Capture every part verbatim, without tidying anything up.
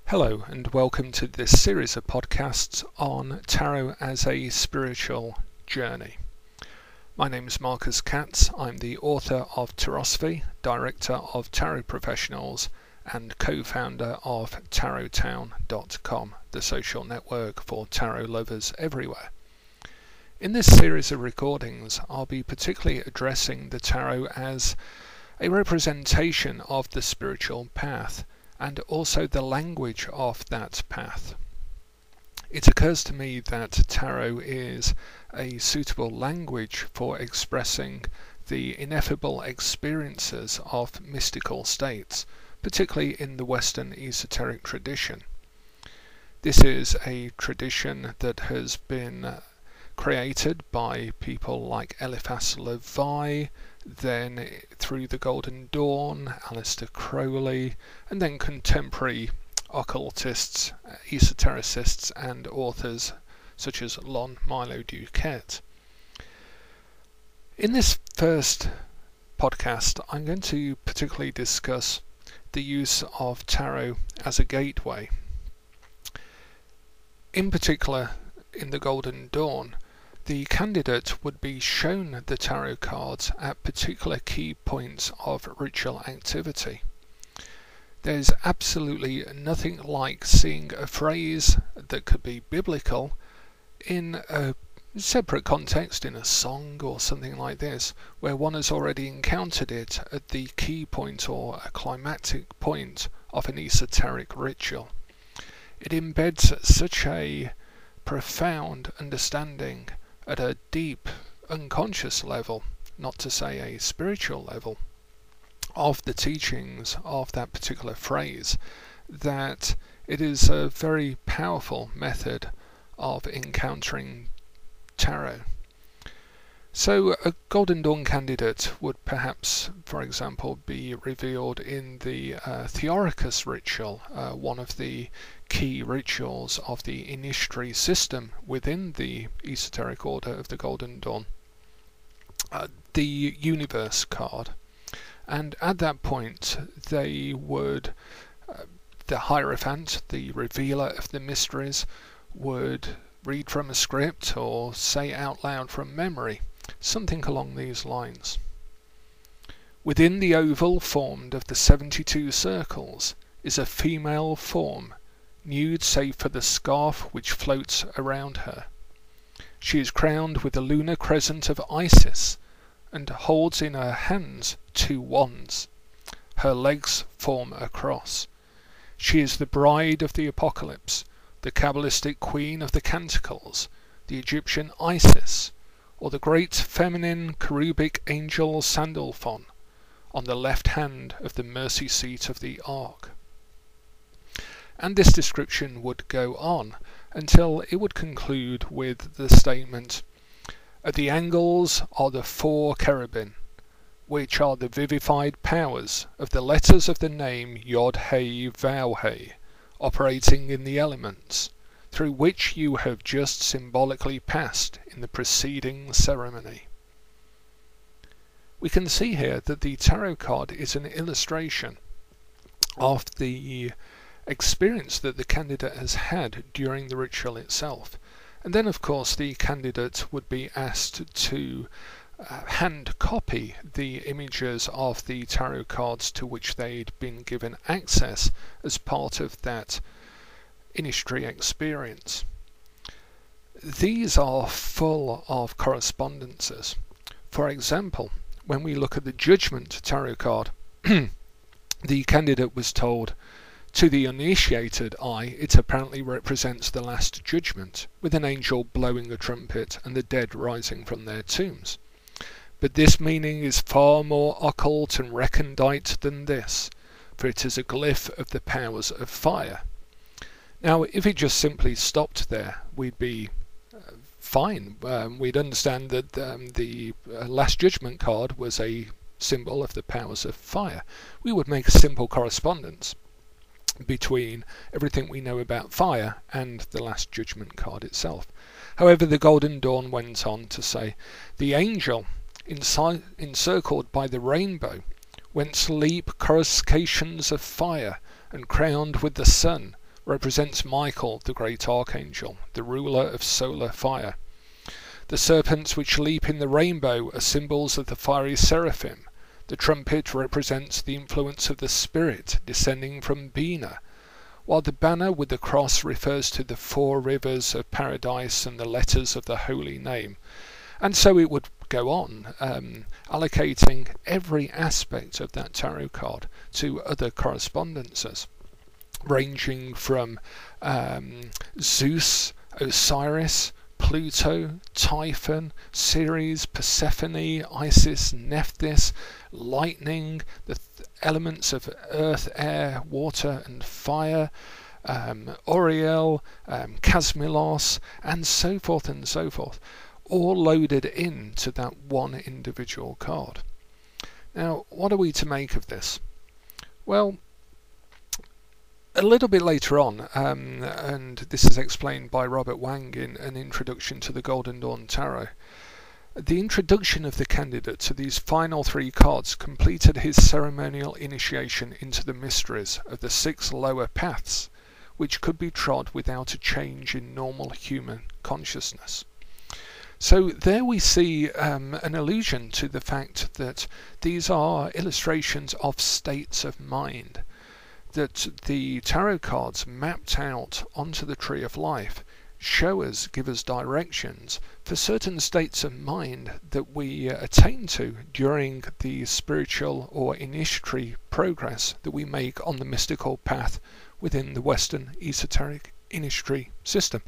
Hello and welcome to this series of podcasts on tarot as a spiritual journey. My name is Marcus Katz. I'm the author of Tarosophy, director of Tarot Professionals and co-founder of tarot town dot com, the social network for tarot lovers everywhere. In this series of recordings, I'll be particularly addressing the tarot as a representation of the spiritual path, and also the language of that path. It occurs to me that tarot is a suitable language for expressing the ineffable experiences of mystical states, particularly in the Western esoteric tradition. This is a tradition that has been created by people like Eliphas Levi, then through the Golden Dawn, Aleister Crowley, and then contemporary occultists, esotericists and authors such as Lon Milo DuQuette. In this first podcast, I'm going to particularly discuss the use of tarot as a gateway. In particular, in the Golden Dawn, the candidate would be shown the tarot cards at particular key points of ritual activity. There's absolutely nothing like seeing a phrase that could be biblical in a separate context, in a song or something like this, where one has already encountered it at the key point or a climactic point of an esoteric ritual. It embeds such a profound understanding at a deep, unconscious level, not to say a spiritual level, of the teachings of that particular phrase, that it is a very powerful method of encountering tarot. So a Golden Dawn candidate would perhaps, for example, be revealed in the uh, Theoricus ritual, uh, one of the key rituals of the initiatory system within the esoteric order of the Golden Dawn, uh, the Universe card. And at that point they would, uh, the Hierophant, the revealer of the mysteries, would read from a script or say out loud from memory, something along these lines. Within the oval formed of the seventy-two circles is a female form, nude save for the scarf which floats around her. She is crowned with the lunar crescent of Isis and holds in her hands two wands. Her legs form a cross. She is the bride of the apocalypse, the Kabbalistic queen of the canticles, the Egyptian Isis, or the great feminine cherubic angel Sandalphon, on the left hand of the mercy seat of the ark. And this description would go on until it would conclude with the statement, at the angles are the four cherubim, which are the vivified powers of the letters of the name Yod-Heh-Vav-Heh, operating in the elements, through which you have just symbolically passed in the preceding ceremony. We can see here that the tarot card is an illustration of the experience that the candidate has had during the ritual itself. And then of course the candidate would be asked to uh, hand copy the images of the tarot cards to which they'd been given access as part of that initiatory experience. These are full of correspondences. For example, when we look at the Judgment tarot card, the candidate was told, to the uninitiated eye, it apparently represents the Last Judgment, with an angel blowing a trumpet and the dead rising from their tombs. But this meaning is far more occult and recondite than this, for it is a glyph of the powers of fire. Now, if it just simply stopped there, we'd be uh, fine. Um, we'd understand that um, the uh, Last Judgment card was a symbol of the powers of fire. We would make a simple correspondence between everything we know about fire and the Last Judgment card itself. However, the Golden Dawn went on to say, the angel, enci- encircled by the rainbow, whence leap coruscations of fire, and crowned with the sun, represents Michael, the great archangel, the ruler of solar fire. The serpents which leap in the rainbow are symbols of the fiery seraphim. The trumpet represents the influence of the Spirit descending from Bina, while the banner with the cross refers to the four rivers of paradise and the letters of the holy name. And so it would go on, um, allocating every aspect of that tarot card to other correspondences, ranging from um, Zeus, Osiris, Pluto, Typhon, Ceres, Persephone, Isis, Nephthys, lightning, the th- elements of earth, air, water and fire, um, Oriel, um, Casmilos, and so forth and so forth, all loaded into that one individual card. Now, what are we to make of this? Well, a little bit later on, um, and this is explained by Robert Wang in an introduction to the Golden Dawn Tarot, the introduction of the candidate to these final three cards completed his ceremonial initiation into the mysteries of the six lower paths, which could be trod without a change in normal human consciousness. So there we see um, an allusion to the fact that these are illustrations of states of mind, that the tarot cards mapped out onto the tree of life show us, give us directions for certain states of mind that we uh, attain to during the spiritual or initiatory progress that we make on the mystical path within the Western esoteric initiatory system.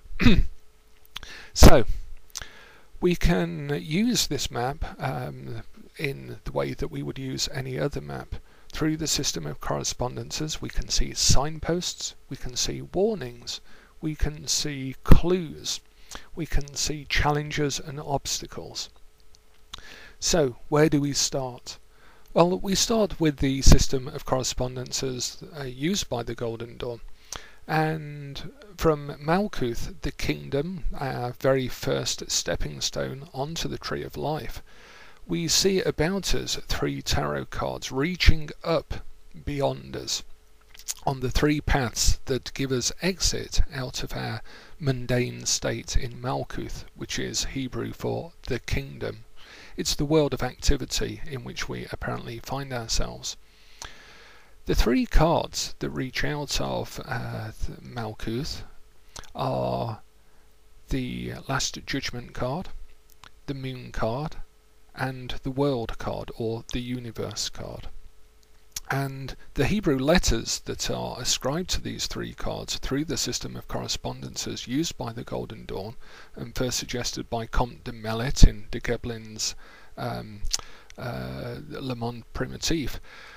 So, we can use this map um, in the way that we would use any other map. Through the system of correspondences, we can see signposts, we can see warnings, we can see clues, we can see challenges and obstacles. So, where do we start? Well, we start with the system of correspondences uh, used by the Golden Dawn. And from Malkuth, the kingdom, our very first stepping stone onto the Tree of Life, we see about us three tarot cards reaching up beyond us on the three paths that give us exit out of our mundane state in Malkuth, which is Hebrew for the kingdom. It's the world of activity in which we apparently find ourselves. The three cards that reach out of uh, Malkuth are the Last Judgment card, the Moon card, and the World card, or the Universe card. And the Hebrew letters that are ascribed to these three cards through the system of correspondences used by the Golden Dawn, and first suggested by Comte de Mellet in de Geblin's um, uh, Le Monde Primitif,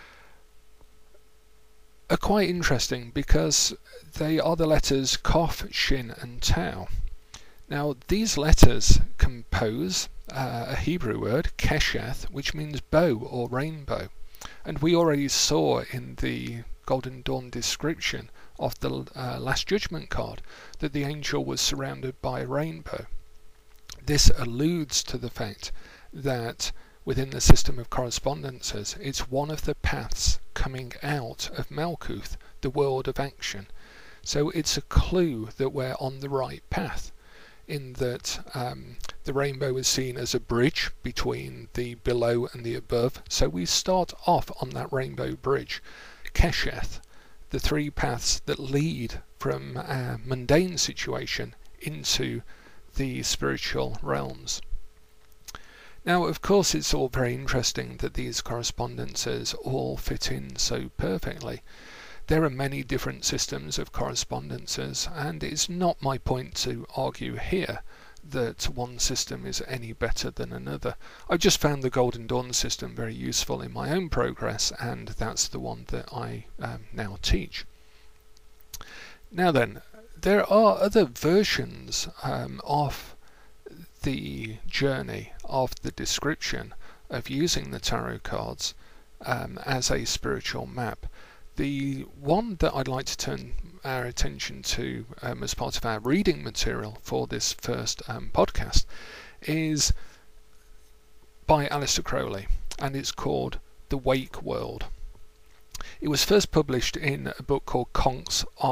are quite interesting because they are the letters Kof, Shin and Tau. Now, these letters compose uh, a Hebrew word, Kesheth, which means bow or rainbow. And we already saw in the Golden Dawn description of the uh, Last Judgment card that the angel was surrounded by a rainbow. This alludes to the fact that within the system of correspondences, it's one of the paths coming out of Malkuth, the world of action. So it's a clue that we're on the right path, in that um, the rainbow is seen as a bridge between the below and the above. So we start off on that rainbow bridge, Kesheth, the three paths that lead from our mundane situation into the spiritual realms. Now, of course, it's all very interesting that these correspondences all fit in so perfectly. There are many different systems of correspondences, and it's not my point to argue here that one system is any better than another. I've just found the Golden Dawn system very useful in my own progress, and that's the one that I um, now teach. Now then, there are other versions um, of the journey, of the description of using the tarot cards um, as a spiritual map. The one that I'd like to turn our attention to um, as part of our reading material for this first um, podcast is by Aleister Crowley, and it's called The Wake World. It was first published in a book called Conks Om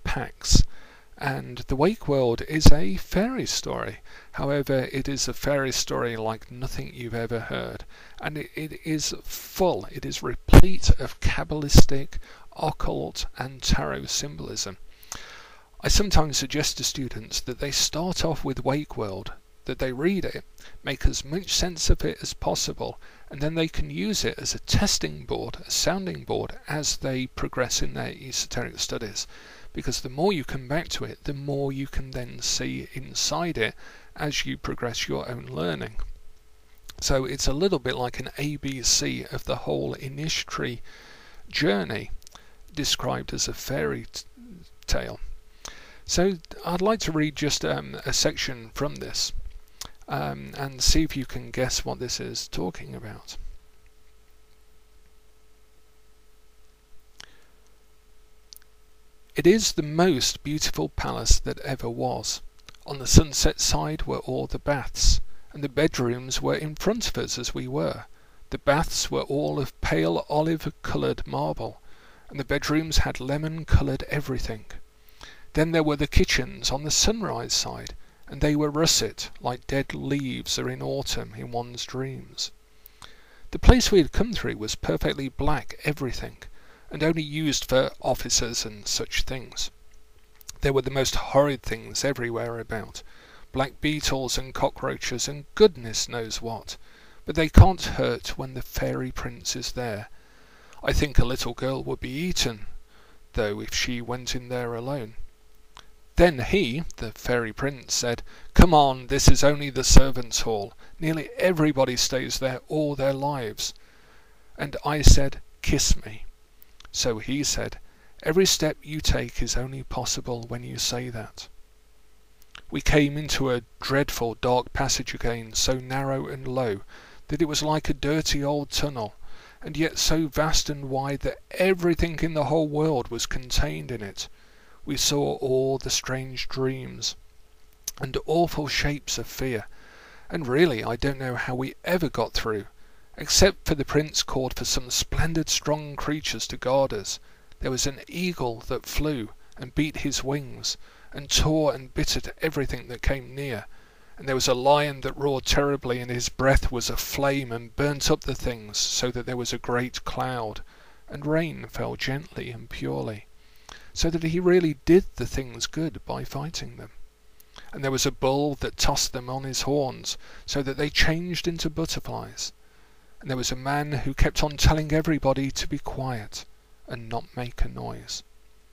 Pax, and the Wake World is a fairy story. However, it is a fairy story like nothing you've ever heard, and it, it is full, it is replete of Kabbalistic, occult and tarot symbolism. I sometimes suggest to students that they start off with Wake World, that they read it, make as much sense of it as possible, and then they can use it as a testing board, a sounding board, as they progress in their esoteric studies. Because the more you come back to it, the more you can then see inside it as you progress your own learning. So it's a little bit like an A B C of the whole initiatory journey, described as a fairy t- tale. So I'd like to read just um, a section from this um, and see if you can guess what this is talking about. It is the most beautiful palace that ever was. On the sunset side were all the baths, and the bedrooms were in front of us as we were. The baths were all of pale olive-coloured marble, and the bedrooms had lemon-coloured everything. Then there were the kitchens on the sunrise side, and they were russet, like dead leaves are in autumn in one's dreams. The place we had come through was perfectly black everything, and only used for officers and such things. There were the most horrid things everywhere about, black beetles and cockroaches and goodness knows what, but they can't hurt when the fairy prince is there. I think a little girl would be eaten, though, if she went in there alone. Then he, the fairy prince, said, "Come on, this is only the servants' hall. Nearly everybody stays there all their lives." And I said, "Kiss me." So he said, "Every step you take is only possible when you say that." We came into a dreadful dark passage again, so narrow and low that it was like a dirty old tunnel, and yet so vast and wide that everything in the whole world was contained in it. We saw all the strange dreams and awful shapes of fear, and really I don't know how we ever got through, except for the prince called for some splendid strong creatures to guard us. There was an eagle that flew and beat his wings and tore and bit at everything that came near, and there was a lion that roared terribly, and his breath was a flame and burnt up the things so that there was a great cloud, and rain fell gently and purely, so that he really did the things good by fighting them. And there was a bull that tossed them on his horns so that they changed into butterflies. And there was a man who kept on telling everybody to be quiet and not make a noise.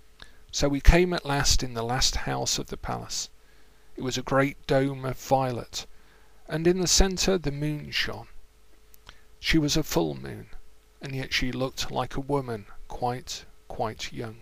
So we came at last in the last house of the palace. It was a great dome of violet, and in the centre the moon shone. She was a full moon, and yet she looked like a woman quite, quite young.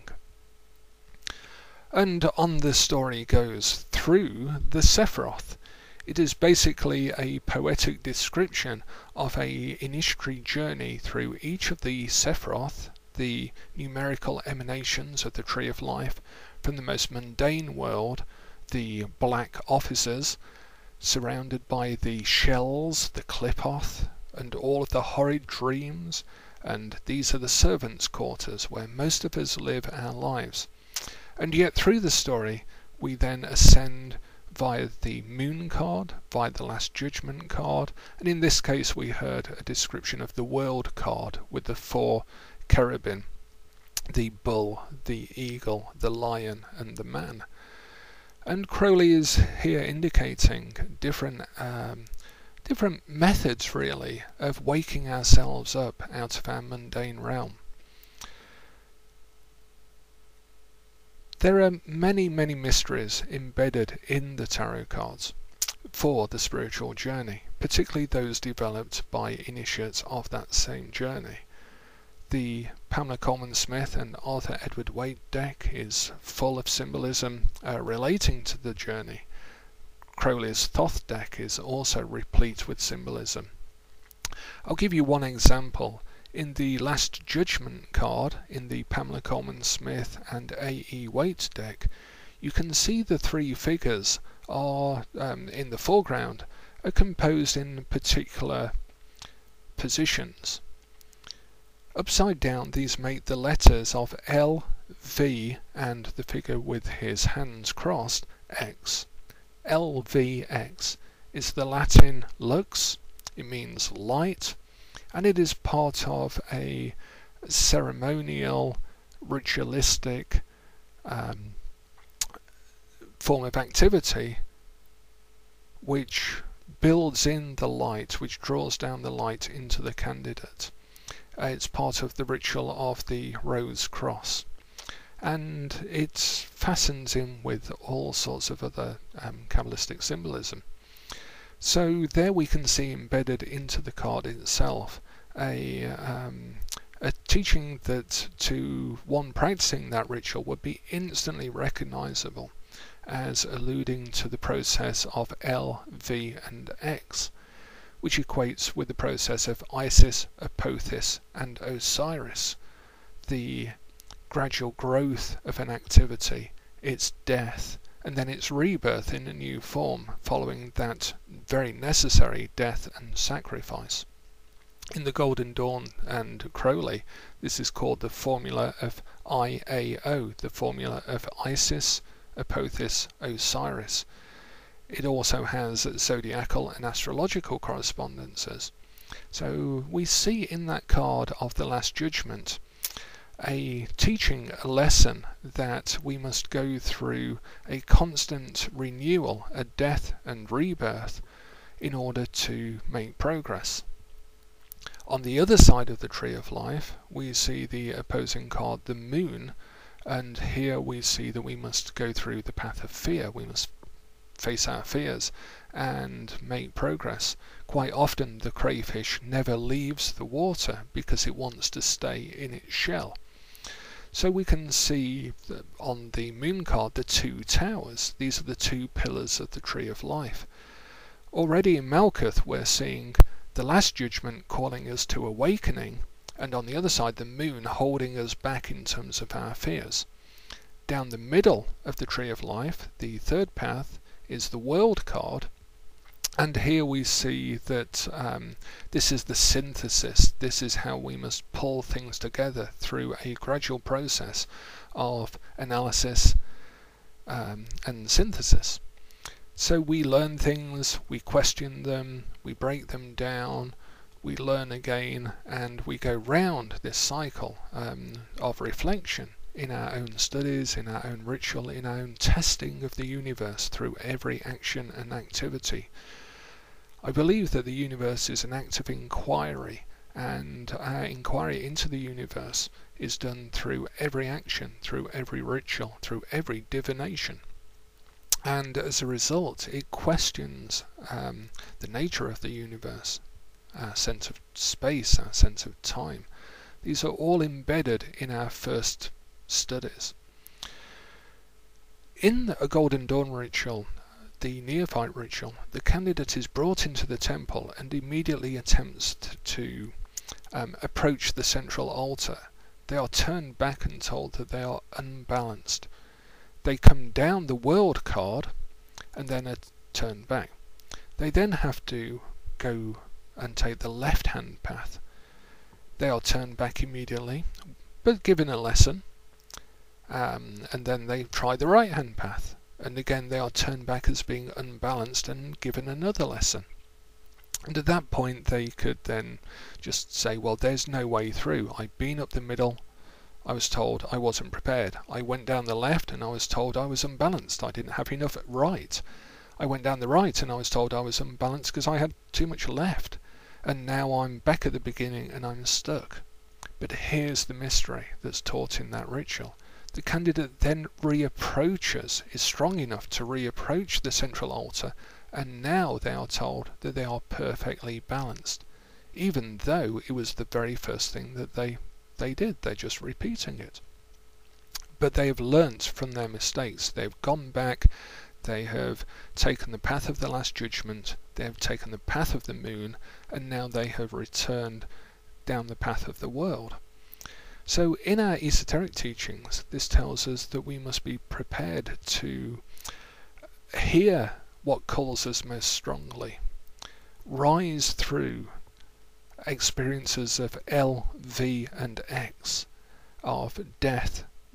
And on the story goes through the Sephiroth. It is basically a poetic description of a initiatory journey through each of the Sephiroth, the numerical emanations of the Tree of Life, from the most mundane world, the black officers, surrounded by the shells, the Qliphoth, and all of the horrid dreams, and these are the servants' quarters where most of us live our lives. And yet through the story we then ascend via the moon card, via the Last Judgment card, and in this case we heard a description of the world card with the four cherubim, the bull, the eagle, the lion and the man. And Crowley is here indicating different um, different methods really of waking ourselves up out of our mundane realm. There are many, many mysteries embedded in the tarot cards for the spiritual journey, particularly those developed by initiates of that same journey. The Pamela Colman Smith and Arthur Edward Waite deck is full of symbolism uh, relating to the journey. Crowley's Thoth deck is also replete with symbolism. I'll give you one example. In the Last Judgment card, in the Pamela Colman Smith and A E Waite deck, you can see the three figures are um, in the foreground are composed in particular positions. Upside down, these make the letters of L, V and the figure with his hands crossed, X. L V X is the Latin lux, it means light, and it is part of a ceremonial, ritualistic um, form of activity which builds in the light, which draws down the light into the candidate. Uh, it's part of the ritual of the rose cross, and it fastens in with all sorts of other um, Kabbalistic symbolism. So there we can see embedded into the card itself a, um, a teaching that to one practicing that ritual would be instantly recognizable as alluding to the process of L, V and X, which equates with the process of Isis, Apophis and Osiris, the gradual growth of an activity, its death, and then its rebirth in a new form following that very necessary death and sacrifice. In the Golden Dawn and Crowley, this is called the formula of I A O, the formula of Isis, Apophis, Osiris. It also has zodiacal and astrological correspondences. So we see in that card of the Last Judgment a teaching, a lesson that we must go through a constant renewal, a death and rebirth, in order to make progress. On the other side of the Tree of Life, we see the opposing card, the Moon, and here we see that we must go through the path of fear. We must face our fears and make progress. Quite often the crayfish never leaves the water because it wants to stay in its shell. So we can see on the Moon card the two towers. These are the two pillars of the Tree of Life. Already in Malkuth we're seeing the Last Judgment calling us to awakening, and on the other side the Moon holding us back in terms of our fears. Down the middle of the Tree of Life, the third path, is the World card, and here we see that um, this is the synthesis. This is how we must pull things together through a gradual process of analysis um, and synthesis. So we learn things, we question them, we break them down, we learn again, and we go round this cycle um, of reflection in our own studies, in our own ritual, in our own testing of the universe through every action and activity. I believe that the universe is an active inquiry, and our inquiry into the universe is done through every action, through every ritual, through every divination. And as a result, it questions um, the nature of the universe, our sense of space, our sense of time. These are all embedded in our first studies. In a Golden Dawn ritual, the neophyte ritual, the candidate is brought into the temple and immediately attempts to um, approach the central altar. They are turned back and told that they are unbalanced. They come down the World card and then are turned back. They then have to go and take the left-hand path. They are turned back immediately, but given a lesson, um, and then they try the right-hand path, and again they are turned back as being unbalanced and given another lesson. And at that point they could then just say, well, there's no way through. I've been up the middle, I was told I wasn't prepared. I went down the left and I was told I was unbalanced. I didn't have enough right. I went down the right and I was told I was unbalanced because I had too much left. And now I'm back at the beginning and I'm stuck. But here's the mystery that's taught in that ritual. The candidate then reapproaches, is strong enough to reapproach the central altar, and now they are told that they are perfectly balanced, even though it was the very first thing that they they did. They're just repeating it. But they have learnt from their mistakes. They've gone back, they have taken the path of the Last Judgment, they have taken the path of the Moon, and now they have returned down the path of the World. So in our esoteric teachings, this tells us that we must be prepared to hear what calls us most strongly, rise through experiences of L, V and X, of death,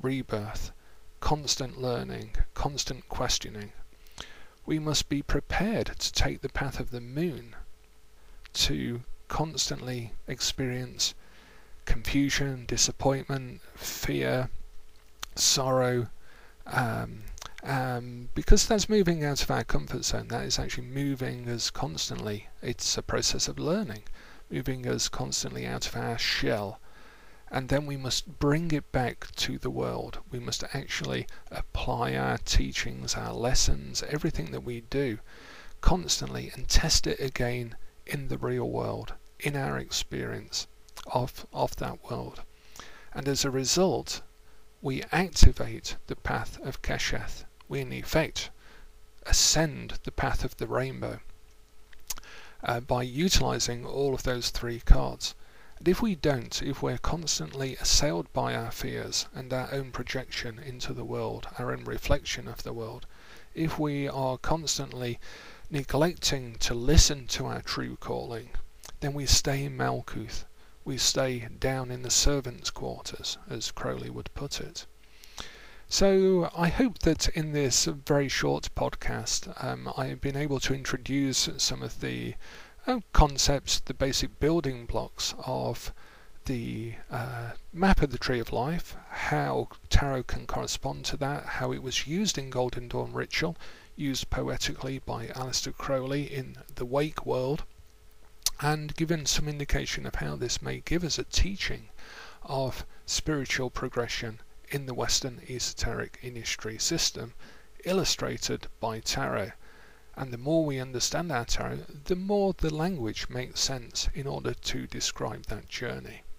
rebirth, constant learning, constant questioning. We must be prepared to take the path of the moon, to constantly experience confusion, disappointment, fear, sorrow, um, um, because that's moving out of our comfort zone. That is actually moving us constantly. It's a process of learning, moving us constantly out of our shell. And then we must bring it back to the world. We must actually apply our teachings, our lessons, everything that we do constantly, and test it again in the real world, in our experience of, of that world. And as a result, we activate the path of Kesheth. We in effect ascend the path of the rainbow uh, by utilizing all of those three cards. And if we don't, if we're constantly assailed by our fears and our own projection into the world, our own reflection of the world, if we are constantly neglecting to listen to our true calling, then we stay in Malkuth. We stay down in the servants' quarters, as Crowley would put it. So I hope that in this very short podcast um, I've been able to introduce some of the uh, concepts, the basic building blocks of the uh, map of the Tree of Life, how tarot can correspond to that, how it was used in Golden Dawn ritual, used poetically by Aleister Crowley in the Wake world, and given some indication of how this may give us a teaching of spiritual progression in the Western esoteric industry system, illustrated by tarot. And the more we understand our tarot, the more the language makes sense in order to describe that journey.